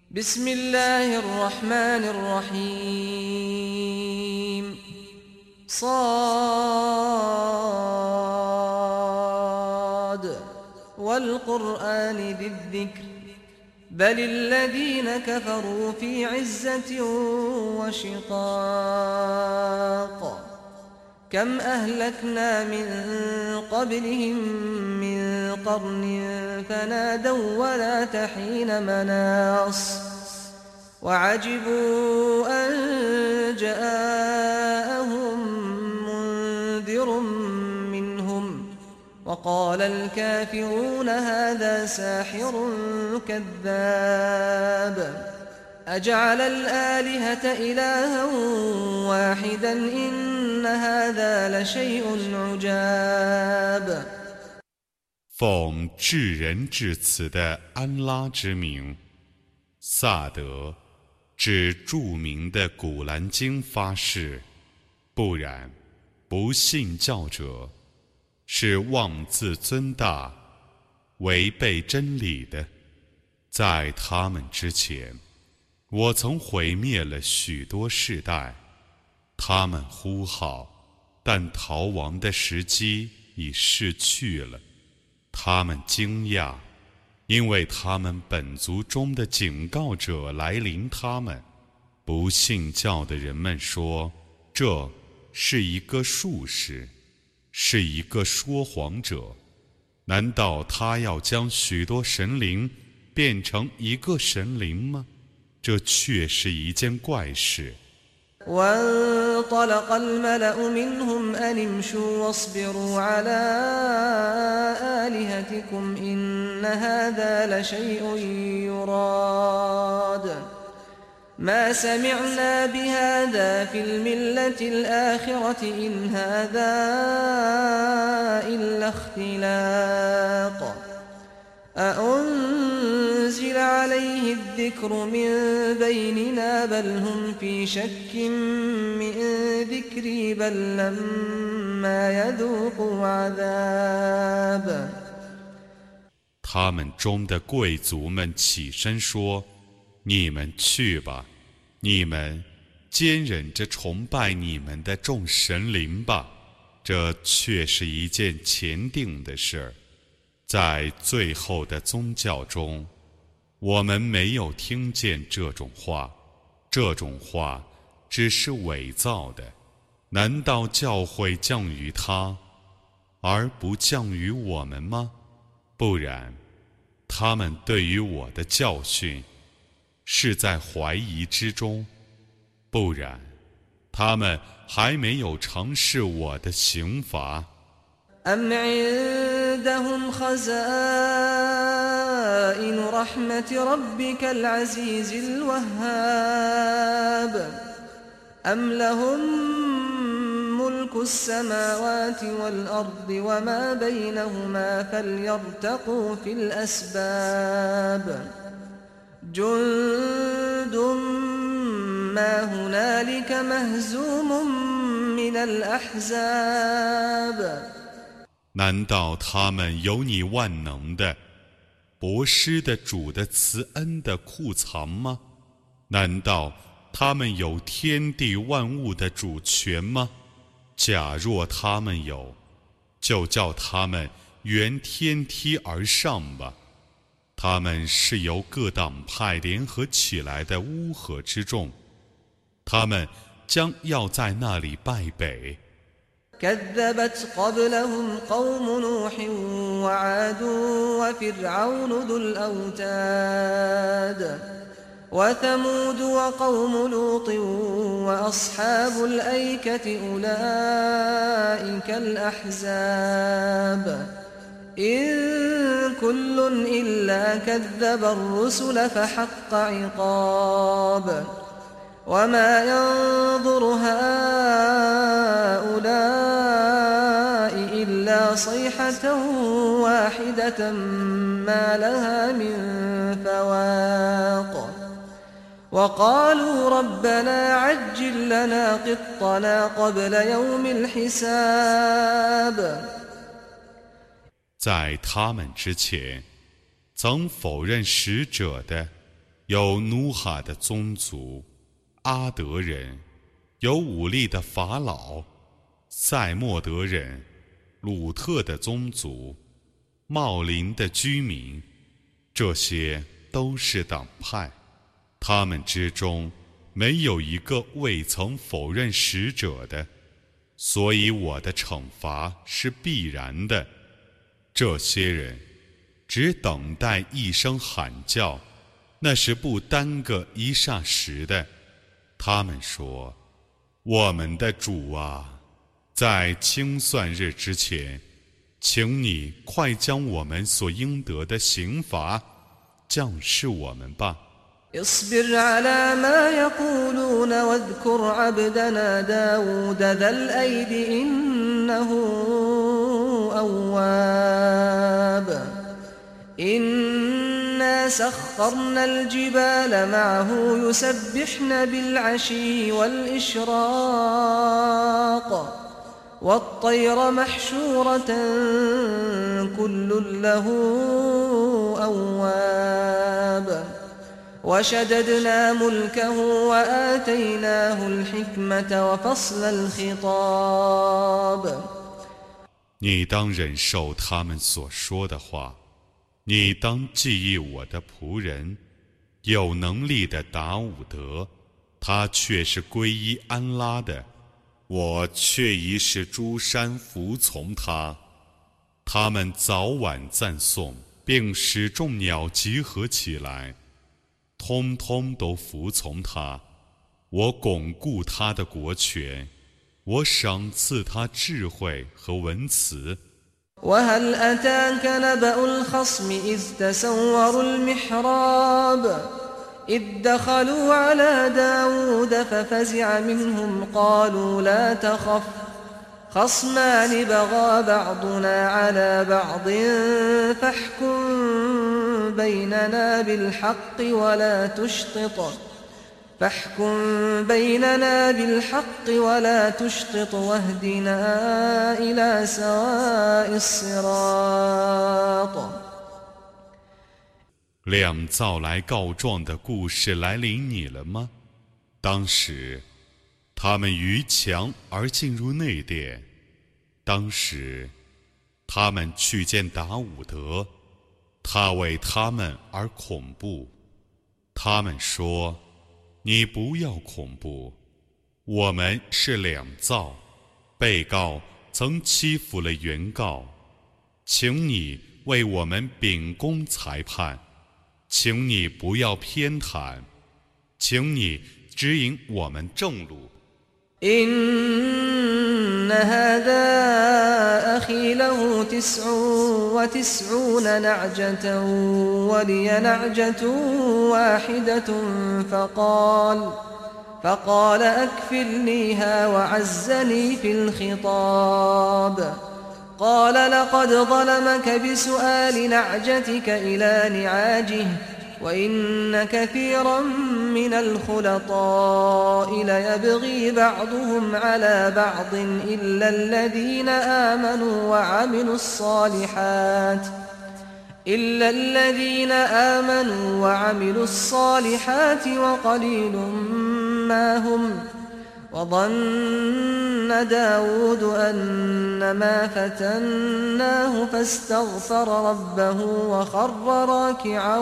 بسم الله الرحمن الرحيم صاد والقرآن ذي الذكر بل الذين كفروا في عزة وشقاق كم أهلكنا من قبلهم من قرن فنادوا ولا تحين مناص وعجبوا أن جاءهم منذر منهم وقال الكافرون هذا ساحر كذاب أجعل الآلهة إلها واحدا إن هذا لشيء عجاب 奉至仁至慈的安拉之名，萨德指著名的古兰经发誓，不然，不信教者是妄自尊大、违背真理的。在他们之前，我曾毁灭了许多世代，他们呼号，但逃亡的时机已逝去了。他们惊讶，因为他们本族中的警告者来临他们。不信教的人们说，这是一个术士，是一个说谎者。难道他要将许多神灵变成一个神灵吗？这确是一件怪事。 وانطلق الملأ منهم أن امشوا واصبروا على آلهتكم إن هذا لشيء يراد ما سمعنا بهذا في الملة الآخرة إن هذا إلا اختلاق أأنزل عليه الذكر من بيننا بل هم في شك من ذكري بل لما يذوقوا عذاب 他们中的贵族们起身说：“你们去吧，你们坚忍着崇拜你们的众神灵吧，这却是一件前定的事儿。”在最后的宗教中，我们没有听见这种话，这种话只是伪造的。难道教诲降于他，而不降于我们吗？不然，他们对于我的教训是在怀疑之中；不然，他们还没有尝试我的刑罚。 أم عندهم خزائن رحمة ربك العزيز الوهاب أم لهم ملك السماوات والأرض وما بينهما فليرتقوا في الأسباب جند ما هنالك مهزوم من الأحزاب 难道他们有你万能的、博施的主的慈恩的库藏吗？难道他们有天地万物的主权吗？假若他们有，就叫他们沿天梯而上吧。他们是由各党派联合起来的乌合之众，他们将要在那里败北。 كذبت قبلهم قوم نوح وعاد وفرعون ذو الأوتاد وثمود وقوم لوط وأصحاب الأيكة أولئك الأحزاب إن كل إلا كذب الرسل فحق عقاب وما ينظر هؤلاء إلا صيحة واحدة ما لها من فواق وقالوا ربنا عجل لنا قطنا قبل يوم الحساب 在他们之前，曾否认使者的有努哈的宗族，阿德人，有武力的法老，塞莫德人，鲁特的宗族，茂林的居民，这些都是党派，他们之中没有一个未曾否认使者的，所以我的惩罚是必然的。这些人只等待一声喊叫，那是不耽搁一霎时的。他们说：我们的主啊，在清算日之前，请你快将我们所应得的刑罚降示我们吧。 اصبر على ما يقولون واذكر عبدنا داود ذا الأيد إنه أواب إنا سخرنا الجبال معه يسبحن بالعشي والإشراق والطير محشورة كل له أواب وشددنا ملكه وآتيناه الحكمة وفصل الخطاب 你当忍受他们所说的话，你当记忆我的仆人，有能力的达伍德，他却是皈依安拉的，我却已使诸山服从他。他们早晚赞颂，并使众鸟集合起来，通通都服从他。我巩固他的国权，我赏赐他智慧和文辞。 وهل أتاك نبأ الخصم إذ تسوروا المحراب إذ دخلوا على داود ففزع منهم قالوا لا تخف خصمان بغى بعضنا على بعض فاحكم بيننا بالحق ولا تشطط واهدنا إلى سواء الصراط 两造来告状的故事来临你了吗？当时他们逾墙而进入内殿，当时他们去见达伍德，他为他们而恐怖。他们说：你不要恐怖，我们是两造，被告曾欺负了原告，请你为我们秉公裁判，请你不要偏袒，请你指引我们正路。 إن هذا أخي له 99 نعجة ولي نعجة واحدة فقال أكفلنيها وعزني في الخطاب قال لقد ظلمك بسؤال نعجتك إلى نعاجه وإن كثيرا من الخلطاء ليبغي بعضهم على بعض إلا الذين آمنوا وعملوا الصالحات وقليل ما هم وظن داود أنما فتناه فاستغفر ربه وخر راكعا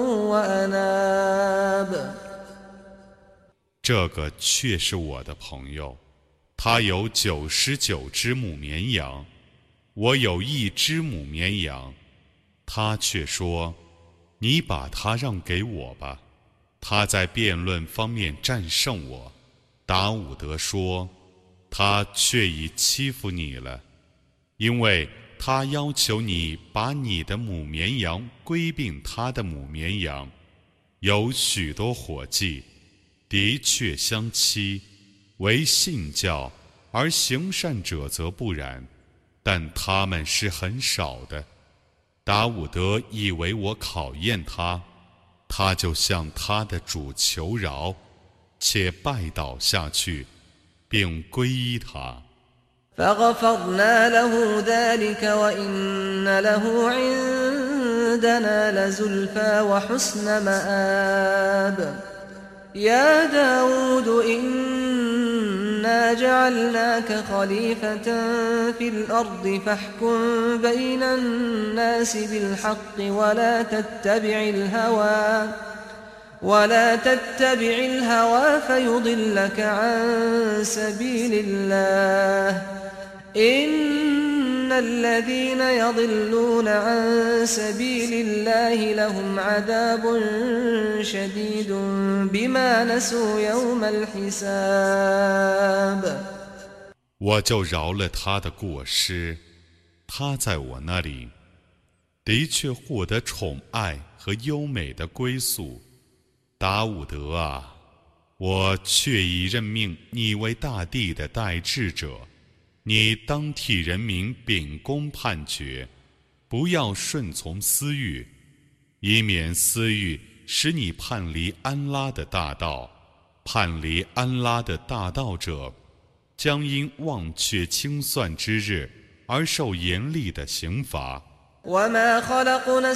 وأناب 这个却是我的朋友，他有99只母绵羊，我有1只母绵羊。他却说：你把他让给我吧，他在辩论方面战胜我。达伍德说：他却已欺负你了，因为他要求你把你的母绵羊归并他的母绵羊。有许多伙计的确相欺，为信教，而行善者则不然，但他们是很少的。达伍德以为我考验他，他就向他的主求饶，且拜倒下去，并皈依他。 فغفرنا له ذلك وإن له عندنا لزلفى وحسن مآب يا داود إنا جعلناك خليفة في الأرض فاحكم بين الناس بالحق ولا تتبع الهوى فيضلك عن سبيل الله إن الذين يضلون عن سبيل الله لهم عذاب شديد بما نسوا يوم الحساب 我就饶了他的过失，他在我那里的确获得宠爱和优美的归宿。达伍德啊，我确已任命你为大地的代治者，你当替人民秉公判决，不要顺从私欲，以免私欲使你叛离安拉的大道。叛离安拉的大道者，将因忘却清算之日而受严厉的刑罚。 وما خلقنا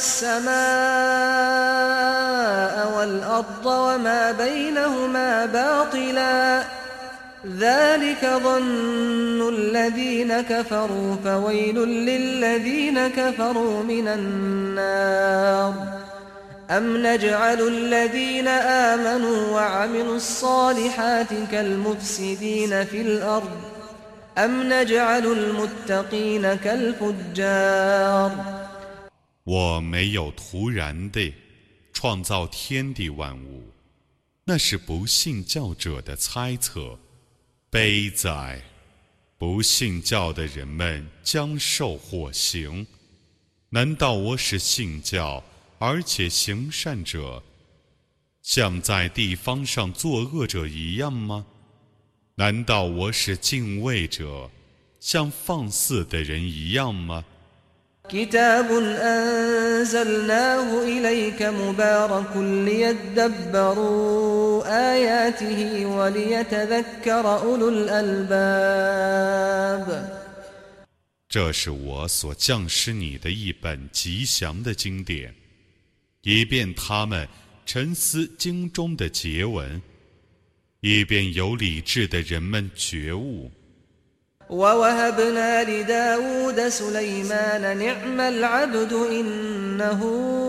السماء والأرض وما بينهما باطلا ذلك ظن الذين كفروا فويل للذين كفروا من النار أم نجعل الذين آمنوا وعملوا الصالحات كالمفسدين في الأرض أم نجعل المتقين كالفجار 我没有突然地创造天地万物，那是不信教者的猜测。悲哉！不信教的人们将受火刑。难道我使信教而且行善者，像在地方上作恶者一样吗？难道我使敬畏者像放肆的人一样吗 كتاب أنزلناه إليك مبارك ليدبروا آياته وليتذكر أولو الألباب 这是我所降施你的一本吉祥的经典，以便他们沉思经中的结文，以便有理智的人们觉悟。 ووهبنا لداود سليمان نعم العبد إنه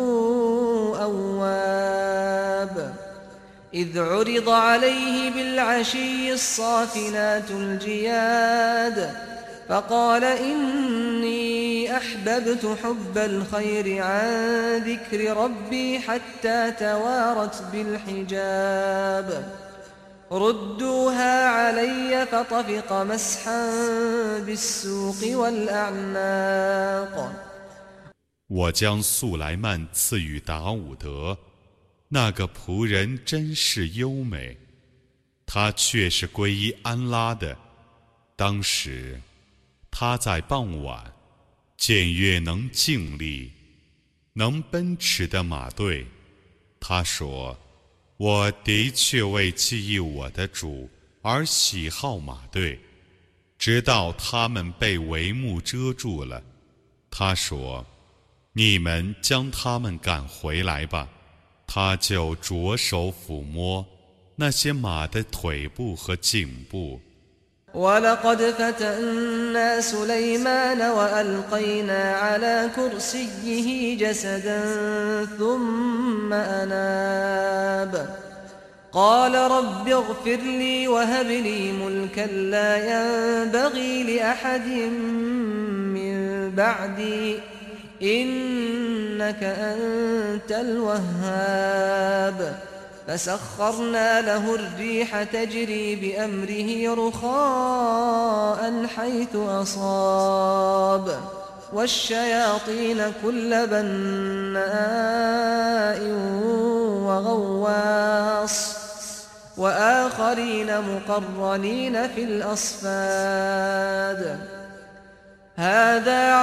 أواب إذ عرض عليه بالعشي الصافنات الجياد فقال إني أحببت حب الخير عن ذكر ربي حتى توارت بالحجاب ردوها علي فطفق مسحا بالسوق والأعناق 我将素来曼赐予达伍德，那个仆人真是优美，他却是皈依安拉的。当时他在傍晚见月能静立，能奔驰的马队，他说，我的确为记忆我的主而喜好马队，直到他们被帷幕遮住了。他说，你们将他们赶回来吧。他就着手抚摸那些马的腿部和颈部。 ولقد فتنا سليمان وألقينا على كرسيه جسدا ثم أناب قال رب اغفر لي وهب لي ملكا لا ينبغي لأحد من بعدي إنك أنت الوهاب فسخرنا له الريح تجري بأمره رخاء حيث أصاب والشياطين كل بناء وغواص وآخرين مقرنين في الأصفاد هذا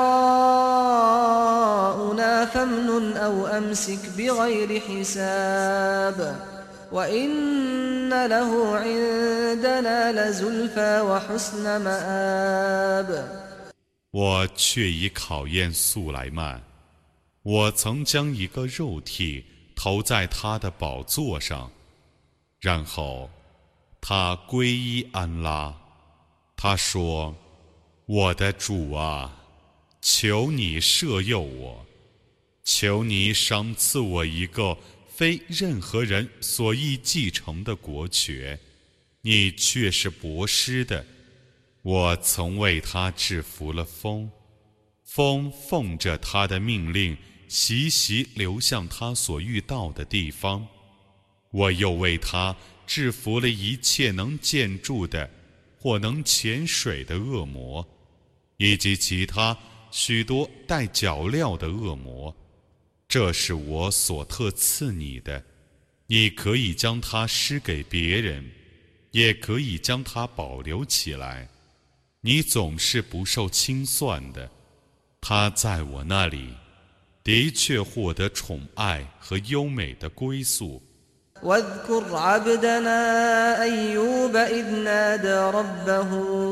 عطاؤنا فامنن أو أمسك بغير حساب وإن له عندنا لزلفى وحسن مآب 我却已考验素来曼， 我曾将一个肉体投在他的宝座上，然后他皈依安拉。他说：我的主啊，求你赦宥我，求你赏赐我一个非任何人所易继承的国权，你却是博施的。我曾为他制服了风，风奉着他的命令习习流向他所遇到的地方。我又为他制服了一切能建筑的或能潜水的恶魔，以及其他许多带脚镣的恶魔。这是我所特赐你的，你可以将它施给别人，也可以将它保留起来。你总是不受清算的，他在我那里的确获得宠爱和优美的归宿。 واذكر عبدنا أيوب إذ نادى ربه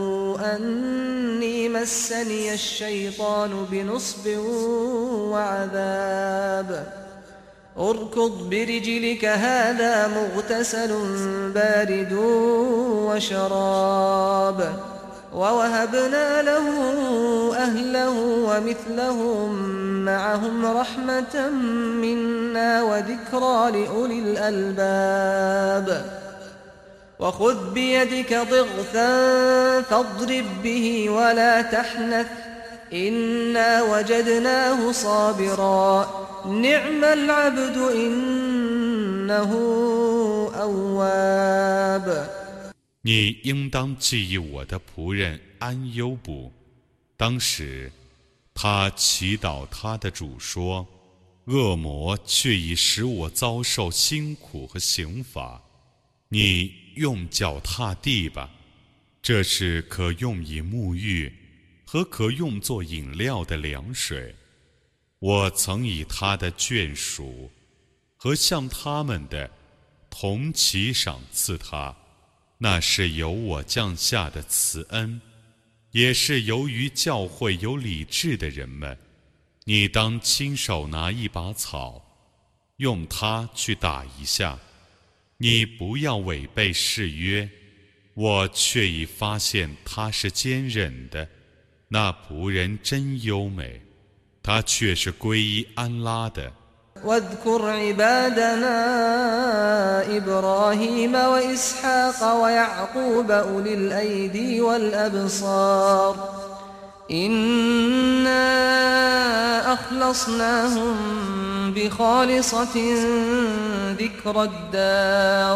أني مسني الشيطان بنصب وعذاب اركض برجلك هذا مغتسل بارد وشراب ووهبنا له أهله ومثلهم معهم رحمة منا وذكرى لأولي الألباب وخذ بيدك ضغثا فاضرب به ولا تحنث إنا وجدناه صابرا نعم العبد إنه أواب。 你应当记忆我的仆人安优卜，当时他祈祷他的主说：恶魔却已使我遭受辛苦和刑罚，你用脚踏地吧，这是可用以沐浴和可用作饮料的凉水。我曾以他的眷属和像他们的同齐赏赐他，那是由我降下的慈恩，也是由于教会有理智的人们。你当亲手拿一把草，用它去打一下，你不要违背誓约。我却已发现他是坚忍的，那仆人真优美，他却是皈依安拉的。 واذكر عبادنا إبراهيم وإسحاق ويعقوب أولي الأيدي والأبصار إنا أخلصناهم بخالصة ذكر الدار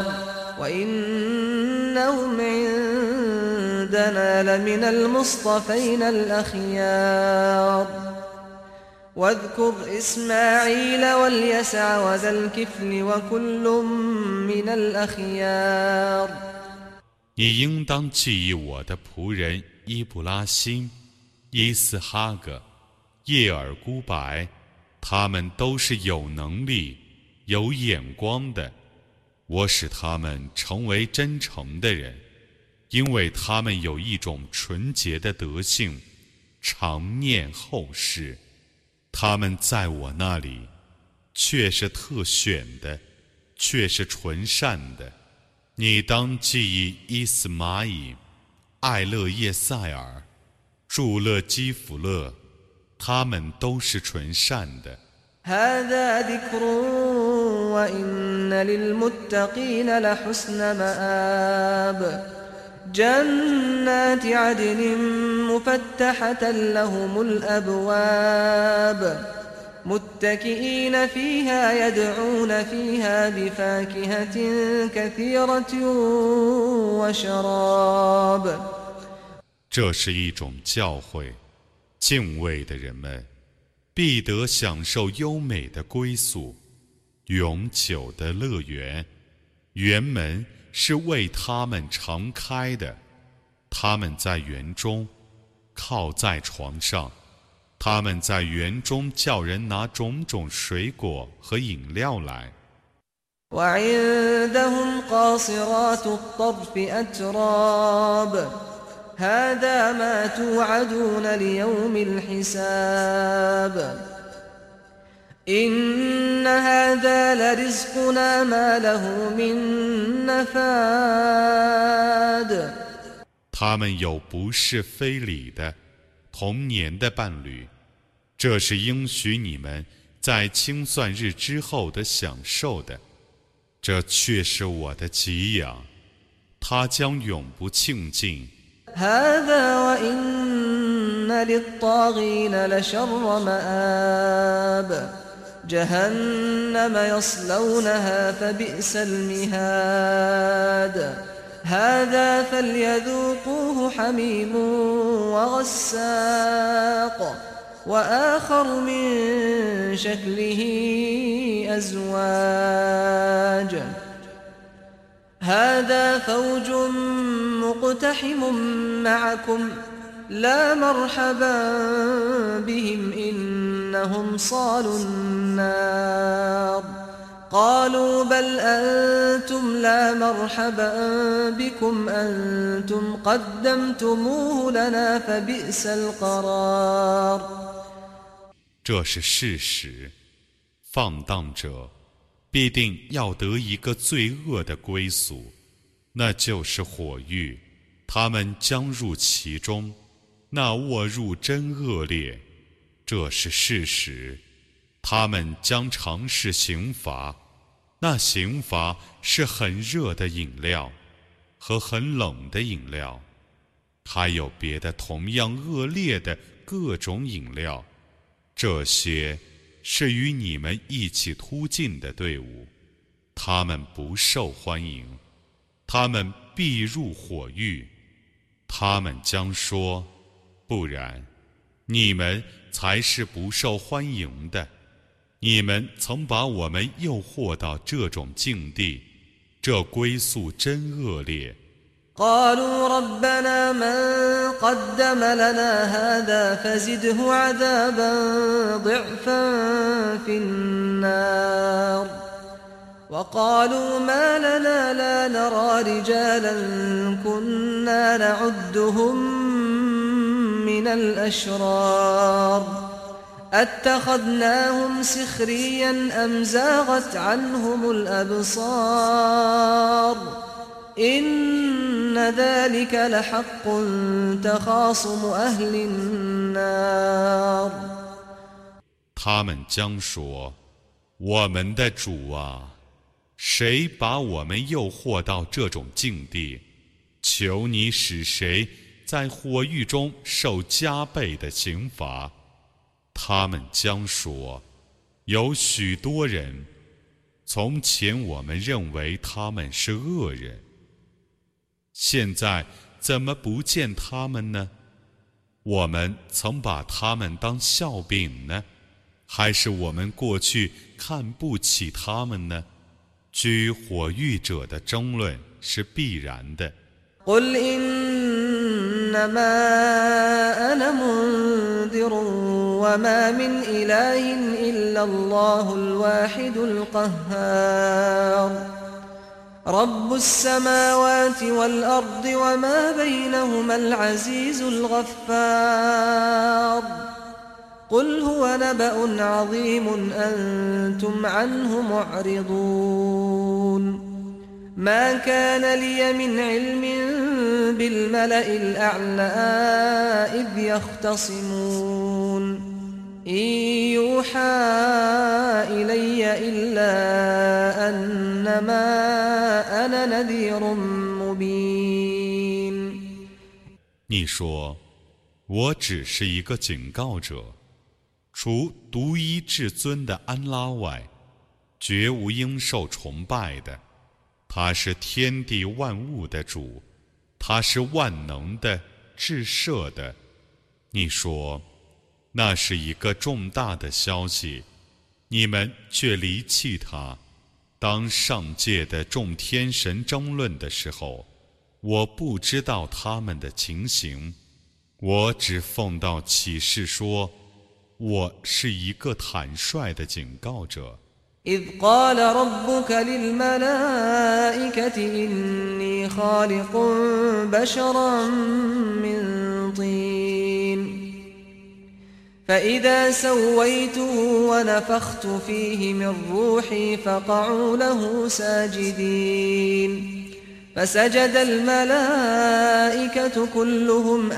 وإنهم عندنا لمن المصطفين الأخيار واذكر إسماعيل واليسع وذا الكفل وكل من الأخيار。 你应当记忆我的仆人伊布拉欣、伊斯哈格、叶尔孤白，他们都是有能力、有眼光的。我使他们成为真诚的人，因为他们有一种纯洁的德性，常念后世。他们在我那里却是特选的，却是纯善的。你当记忆伊斯玛仪、艾勒叶塞尔、祝勒基弗勒，他们都是纯善的。 هذا ذكر وإن للمتقين لحسن مآب جنات عدن مفتحة لهم الأبواب متكئين فيها يدعون فيها بفاكهة كثيرة وشراب。 这是一种教诲，敬畏的人们必得享受优美的归宿，永久的乐园，园门是为他们常开的。他们在园中靠在床上，他们在园中叫人拿种种水果和饮料来。 وعندهم قاصرات الطرف أتراب هذا ما توعدون ليوم الحساب إن هذا لرزقنا ما له من نفاد 他们有不是非礼的童年的伴侣，这是应许你们在清算日之后的享受的，这却是我的给养，它将永不庆尽。 هذا وإن للطاغين لشر مآب جهنم يصلونها فبئس المهاد هذا فليذوقوه حميم وغساق وآخر من شكله أزواج هذا فوج مقتحم معكم لا مرحبا بهم إنهم صالوا النار قالوا بل أنتم لا مرحبا بكم أنتم قدمتموه لنا فبئس القرار 这是事实，放荡者必定要得一个罪恶的归宿，那就是火狱，他们将入其中，那卧入真恶劣。这是事实，他们将尝试刑罚，那刑罚是很热的饮料和很冷的饮料，还有别的同样恶劣的各种饮料，这些是与你们一起突进的队伍，他们不受欢迎，他们必入火狱。他们将说，不然，你们才是不受欢迎的。你们曾把我们诱惑到这种境地，这归宿真恶劣。 قالوا ربنا من قدم لنا هذا فزده عذابا ضعفا في النار وقالوا ما لنا لا نرى رجالا كنا نعدهم من الأشرار أتخذناهم سخريا أم زاغت عنهم الأبصار إن ذلك لحق تخاصم أهل النار 他们将说，我们的主啊，谁把我们诱惑到这种境地？求你使谁在火狱中受加倍的刑罚。他们将说，有许多人，从前我们认为他们是恶人，现在怎么不见他们呢？我们曾把他们当笑柄呢，还是我们过去看不起他们呢？居火狱者的争论是必然的。 قل إنما أنا منذر وما من إله إلا الله الواحد القهار رب السماوات والأرض وما بينهما العزيز الغفار قل هو نبأ عظيم أنتم عنه معرضون ما كان لي من علم بالملأ الأعلى إذ يختصمون إن يوحى إلي إلا أنما أنا نذير مبين 你说，我只是一个警告者，除独一至尊的安拉外，绝无应受崇拜的。他是天地万物的主，他是万能的、至赦的。你说，那是一个重大的消息，你们却离弃他。当上界的众天神争论的时候，我不知道他们的情形，我只奉到启示说，我是一个坦率的警告者。 إذ قال ربك للملائكة إني خالق بشرا من طين فإذا سويته ونفخت فيه من روحي فقعوا له ساجدين فسجد الملائكة كلهم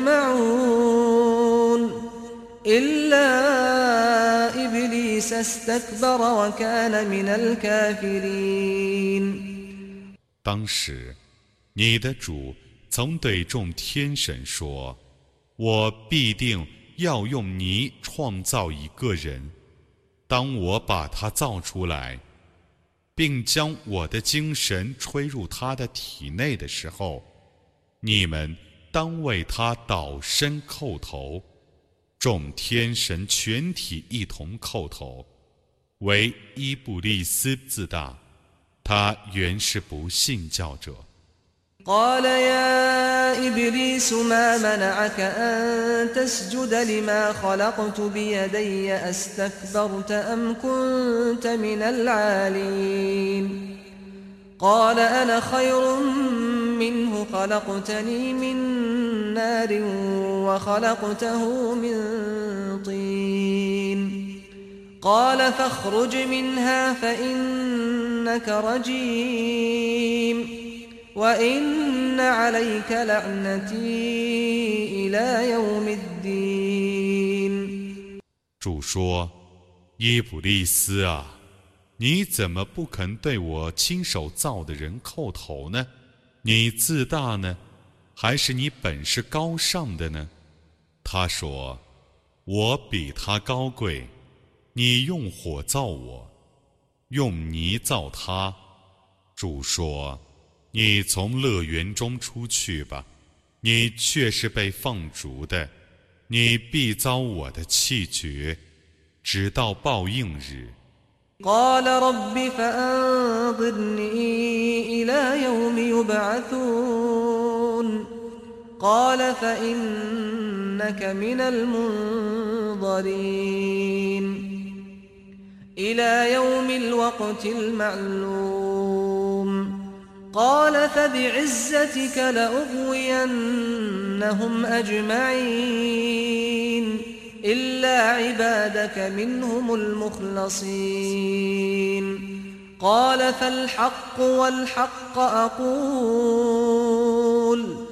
أجمعون إلا إبليس استكبر وكان من الكافرين。 当时，你的主曾对众天神说：“我必定要用泥创造一个人。当我把他造出来，并将我的精神吹入他的体内的时候，你们当为他倒身叩头。”众天神全体一同叩头，唯伊布利斯自大，他原是不信教者。 قال يا إبليس ما منعك أن تسجد لما خلقت بيدي أستكبرت أم كنت من العالين قال أنا خير منه خلقتني من نار وخلقته من طين قال فاخرج منها فإنك رجيم وإن عليك لعنتي إلى يوم الدين。 主说：“伊卜利斯啊，你怎么不肯对我亲手造的人叩头呢？你自大呢，还是你本是高尚的呢？”他说：“我比他高贵。你用火造我，用泥造他。”主说：“你从乐园中出去吧，你却是被放逐的，你必遭我的气绝，直到报应日。” قال رب فأنظرني إلى يوم يبعثون قال فإنك من المنظرين إلى يوم الوقت المعلوم قال فبعزتك لأغوينهم أجمعين إلا عبادك منهم المخلصين قال فالحق والحق أقول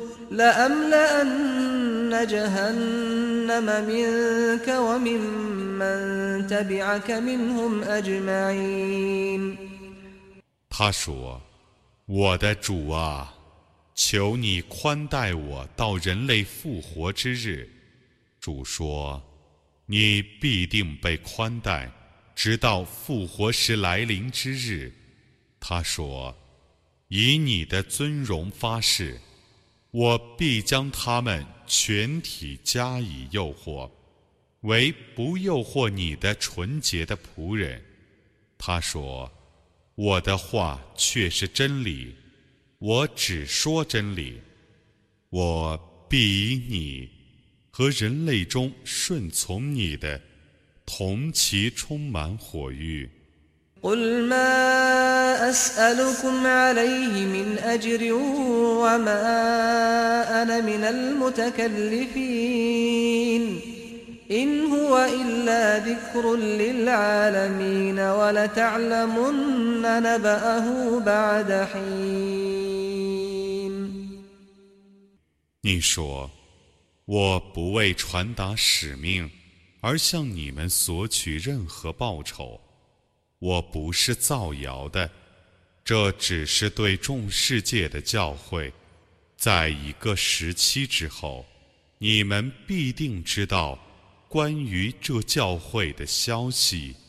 لأملأن جهنم منك وممن تبعك منهم أجمعين。 他说：“我的主啊，求你宽待我到人类复活之日。”主说：“你必定被宽待，直到复活时来临之日。”他说：“以你的尊荣发誓，我必将他们全体加以诱惑，唯不诱惑你的纯洁的仆人。”他说：“我的话却是真理，我只说真理，我必以你和人类中顺从你的同其充满火狱。 قل ما أسألكم عليه من أجر وما أنا من المتكلفين إن هو إلا ذكر للعالمين ولتعلمن نبأه بعد حين。 你说，我不为传达使命而向你们索取任何报酬，我不是造谣的，这只是对众世界的教诲。在一个时期之后，你们必定知道关于这教诲的消息。